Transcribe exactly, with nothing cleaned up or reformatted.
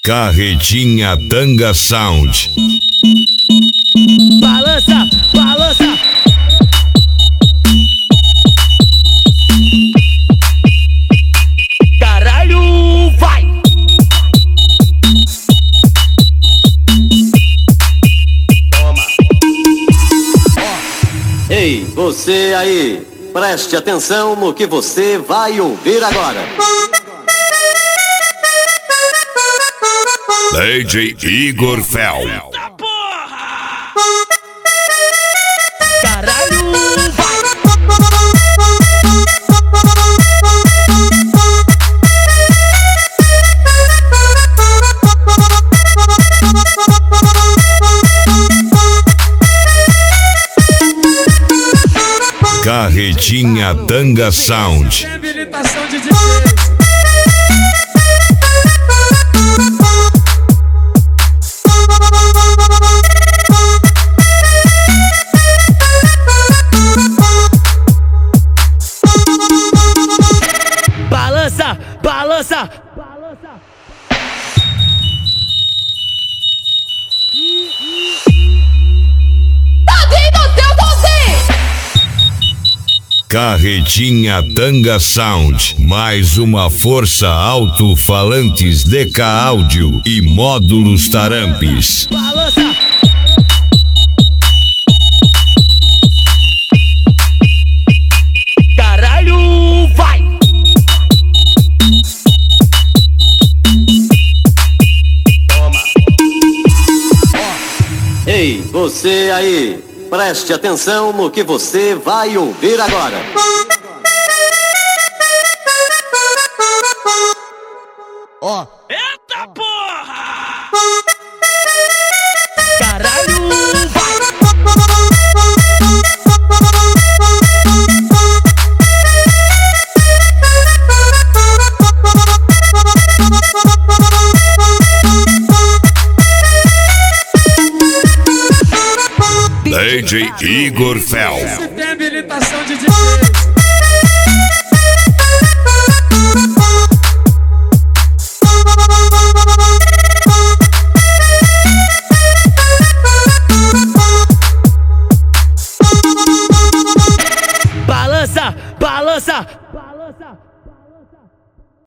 Carretinha Tanga Sound. Balança, balança. Caralho, vai. Toma. Oh. Ei, você aí, preste atenção no que você vai ouvir agora. D J Igor Fel. Eita porra! Caralho, vai! Carretinha Tanga Sound. Habilitação de D J. Balança, balança, balança. Tadinho do seu Tadinho! Carretinha Tanga Sound. Mais uma força alto-falantes D K Áudio e módulos Tarampes. Balança. Caralho, vai. Toma. Oh. Ei, você aí, preste atenção no que você vai ouvir agora. Ó, Eita porra! Caralho, vai. D J Igor Fel. Você tem habilitação de D J. Balança, balança, balança, balança.